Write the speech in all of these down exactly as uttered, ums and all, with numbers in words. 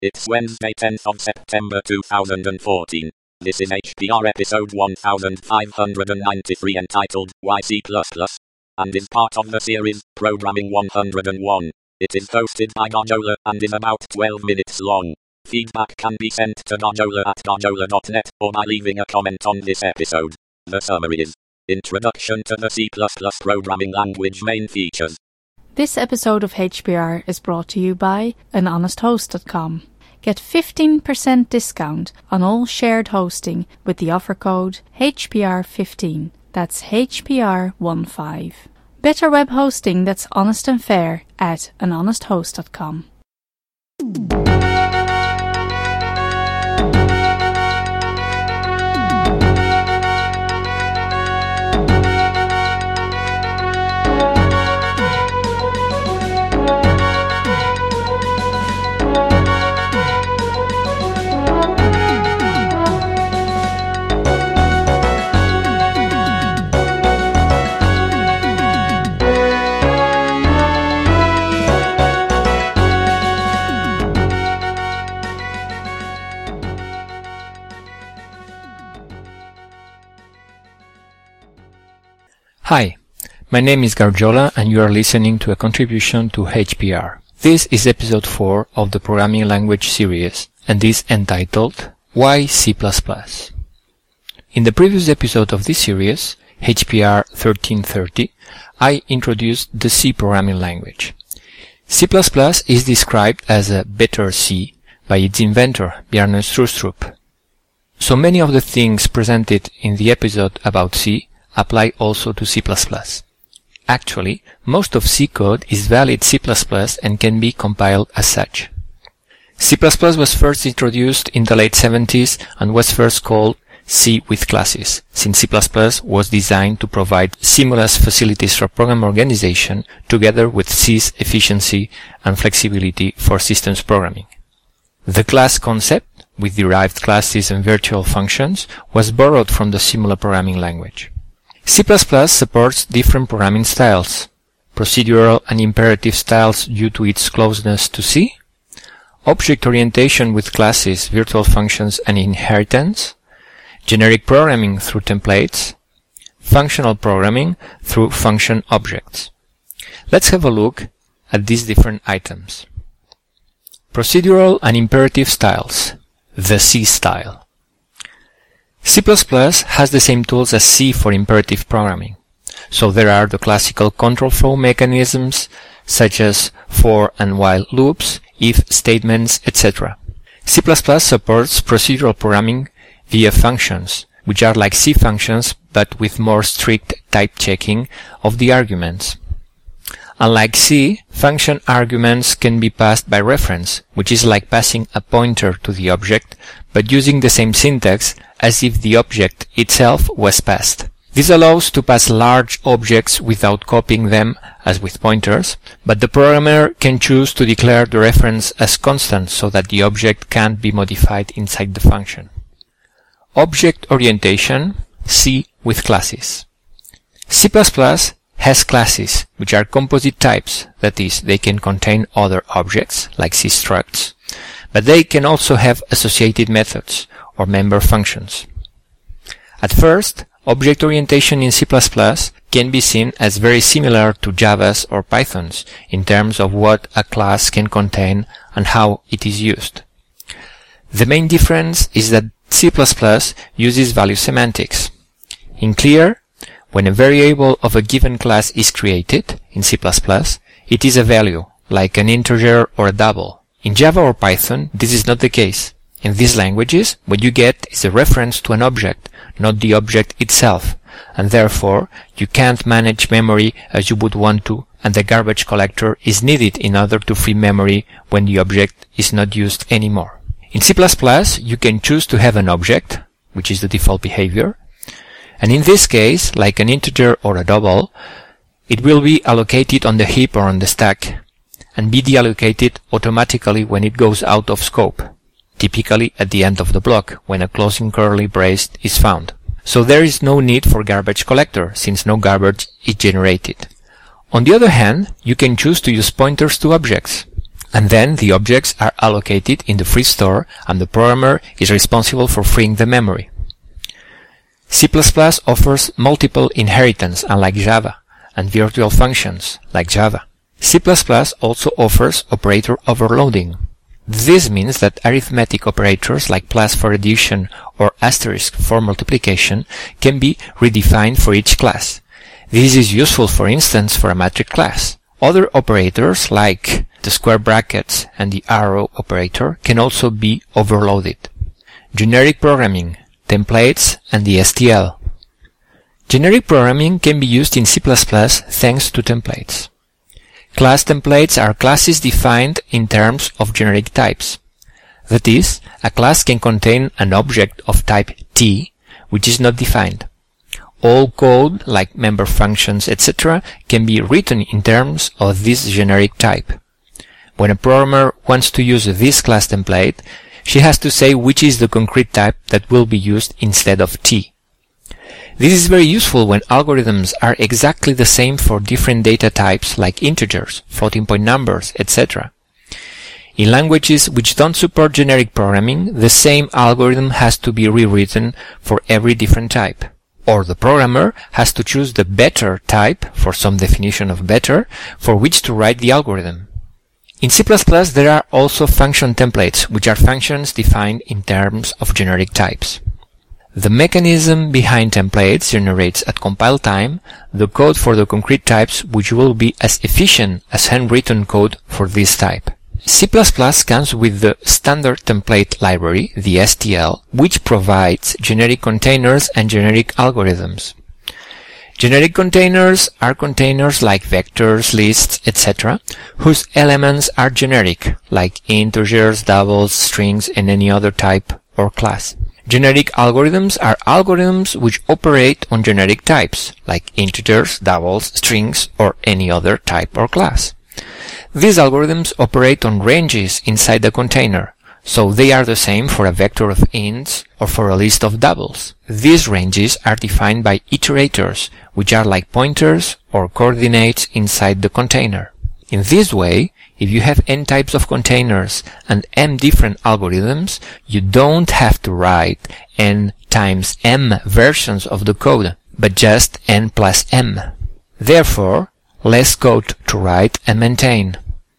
It's Wednesday, tenth of September two thousand fourteen. This is H P R episode one thousand five hundred ninety-three entitled Why C plus plus, and is part of the series Programming one hundred one. It is hosted by Dojola and is about twelve minutes long. Feedback can be sent to dojola at dojola dot net or by leaving a comment on this episode. The summary is Introduction to the C plus plus Programming Language Main Features. This episode of H P R is brought to you by an honest host dot com. Get fifteen percent discount on all shared hosting with the offer code H P R fifteen. That's H P R fifteen. Better web hosting that's honest and fair at an honest host dot com. Hi, my name is Garjola and you are listening to a contribution to H P R. This is episode four of the programming language series and is entitled Why C plus plus. In the previous episode of this series, H P R thirteen thirty, I introduced the C programming language. C plus plus is described as a better C by its inventor, Bjarne Stroustrup. So many of the things presented in the episode about C apply also to C plus plus. Actually, most of C code is valid C plus plus and can be compiled as such. C plus plus was first introduced in the late seventies and was first called C with classes, since C plus plus was designed to provide seamless facilities for program organization together with C's efficiency and flexibility for systems programming. The class concept, with derived classes and virtual functions, was borrowed from the similar programming language. C plus plus supports different programming styles, procedural and imperative styles due to its closeness to C, object orientation with classes, virtual functions and inheritance, generic programming through templates, functional programming through function objects. Let's have a look at these different items. Procedural and imperative styles, the C style. C plus plus has the same tools as C for imperative programming. So there are the classical control flow mechanisms such as for and while loops, if statements, et cetera. C plus plus supports procedural programming via functions, which are like C functions but with more strict type checking of the arguments. Unlike C, function arguments can be passed by reference, which is like passing a pointer to the object, but using the same syntax as if the object itself was passed. This allows to pass large objects without copying them as with pointers, but the programmer can choose to declare the reference as constant so that the object can't be modified inside the function. Object orientation, C with classes. C plus plus has classes, which are composite types, that is, they can contain other objects, like C structs, but they can also have associated methods, or member functions. At first, object orientation in C plus plus can be seen as very similar to Java's or Python's in terms of what a class can contain and how it is used. The main difference is that C plus plus uses value semantics. In clear, when a variable of a given class is created in C plus plus, it is a value, like an integer or a double. In Java or Python, this is not the case. In these languages, what you get is a reference to an object, not the object itself, and therefore you can't manage memory as you would want to, and the garbage collector is needed in order to free memory when the object is not used anymore. In C plus plus, you can choose to have an object, which is the default behavior, and in this case, like an integer or a double, it will be allocated on the heap or on the stack, and be deallocated automatically when it goes out of scope, typically at the end of the block, when a closing curly brace is found. So there is no need for garbage collector, since no garbage is generated. On the other hand, you can choose to use pointers to objects. and then the objects are allocated in the free store and the programmer is responsible for freeing the memory. C plus plus offers multiple inheritance unlike Java, and virtual functions like Java. C plus plus also offers operator overloading. This means that arithmetic operators like plus for addition or asterisk for multiplication can be redefined for each class. This is useful, for instance, for a matrix class. Other operators like the square brackets and the arrow operator can also be overloaded. Generic programming, templates, and the S T L. Generic programming can be used in C plus plus thanks to templates. Class templates are classes defined in terms of generic types. That is, a class can contain an object of type T, which is not defined. All code, like member functions, et cetera, can be written in terms of this generic type. When a programmer wants to use this class template, she has to say which is the concrete type that will be used instead of T. This is very useful when algorithms are exactly the same for different data types like integers, floating point numbers, et cetera. In languages which don't support generic programming, the same algorithm has to be rewritten for every different type. Or the programmer has to choose the better type, for some definition of better, for which to write the algorithm. In C plus plus there are also function templates, which are functions defined in terms of generic types. The mechanism behind templates generates at compile time the code for the concrete types, which will be as efficient as handwritten code for this type. C plus plus comes with the standard template library, the S T L, which provides generic containers and generic algorithms. Generic containers are containers like vectors, lists, et cetera, whose elements are generic, like integers, doubles, strings, and any other type or class. Generic algorithms are algorithms which operate on generic types, like integers, doubles, strings, or any other type or class. These algorithms operate on ranges inside the container, so they are the same for a vector of ints or for a list of doubles. These ranges are defined by iterators, which are like pointers or coordinates inside the container. In this way, if you have n types of containers and m different algorithms, you don't have to write n times m versions of the code, but just n plus m. Therefore, less code to write and maintain.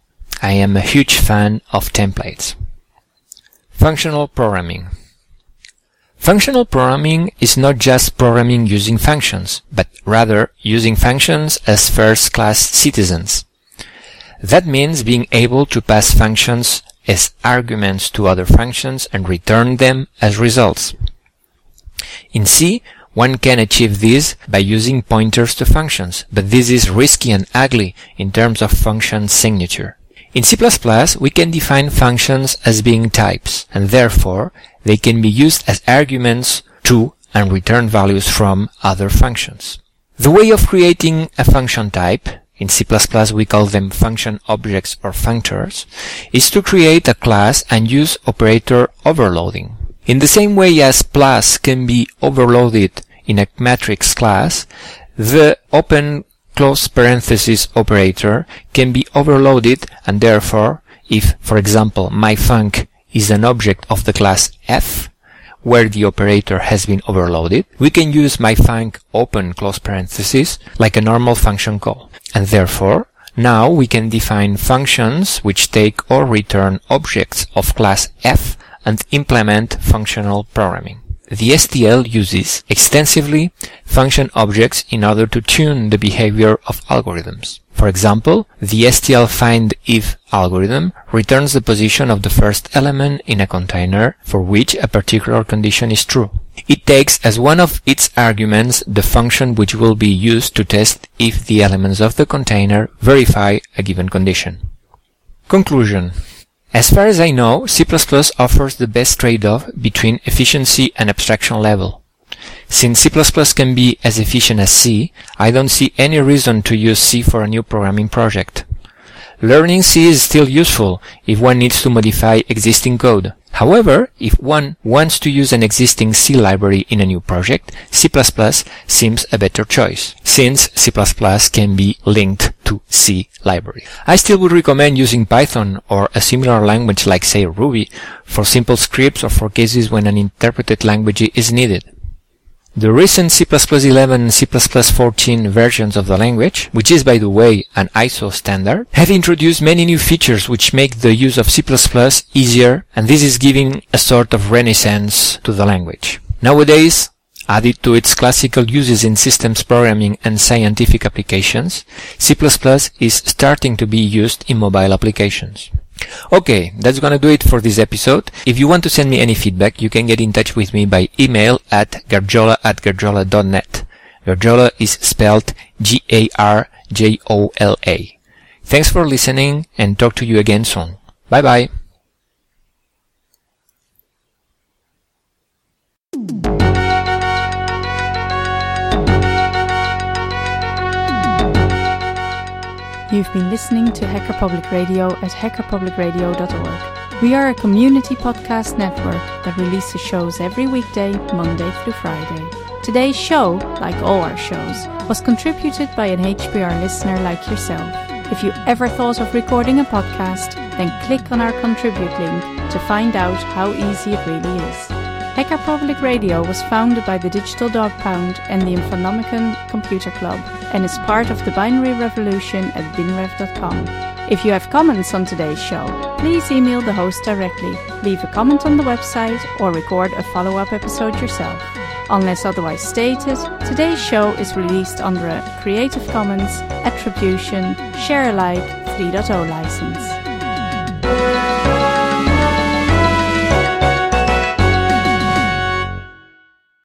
I am a huge fan of templates. Functional programming. Functional programming is not just programming using functions, but rather using functions as first-class citizens. That means being able to pass functions as arguments to other functions and return them as results. In C, one can achieve this by using pointers to functions, but this is risky and ugly in terms of function signature. In C plus plus, we can define functions as being types, and therefore they can be used as arguments to and return values from other functions. The way of creating a function type, in C plus plus we call them function objects or functors, is to create a class and use operator overloading. In the same way as plus can be overloaded in a matrix class, the open close parenthesis operator can be overloaded, and therefore, if, for example, myfunc is an object of the class f, where the operator has been overloaded, we can use myfunc open close parenthesis like a normal function call. And therefore, now we can define functions which take or return objects of class f and implement functional programming. The S T L uses extensively function objects in order to tune the behavior of algorithms. For example, the S T L findIf algorithm returns the position of the first element in a container for which a particular condition is true. It takes as one of its arguments the function which will be used to test if the elements of the container verify a given condition. Conclusion. As far as I know, C plus plus offers the best trade-off between efficiency and abstraction level. Since C plus plus can be as efficient as C, I don't see any reason to use C for a new programming project. Learning C is still useful if one needs to modify existing code. However, if one wants to use an existing C library in a new project, C plus plus seems a better choice, since C plus plus can be linked to C library. I still would recommend using Python or a similar language like, say, Ruby for simple scripts or for cases when an interpreted language is needed. The recent C plus plus eleven and C plus plus fourteen versions of the language, which is by the way an I S O standard, have introduced many new features which make the use of C plus plus easier, and this is giving a sort of renaissance to the language. Nowadays, added to its classical uses in systems programming and scientific applications, C plus plus is starting to be used in mobile applications. Okay, that's gonna do it for this episode. If you want to send me any feedback, you can get in touch with me by email at garjola at garjola dot net. Garjola is spelled G A R J O L A. Thanks for listening, and talk to you again soon. Bye bye. You've been listening to Hacker Public Radio at hacker public radio dot org. We are a community podcast network that releases shows every weekday, Monday through Friday. Today's show, like all our shows, was contributed by an H P R listener like yourself. If you ever thought of recording a podcast, then click on our contribute link to find out how easy it really is. Hacker Public Radio was founded by the Digital Dog Pound and the Infonomicon Computer Club and is part of the binary revolution at binrev dot com. If you have comments on today's show, please email the host directly, leave a comment on the website, or record a follow-up episode yourself. Unless otherwise stated, today's show is released under a Creative Commons Attribution Share Alike three point oh license.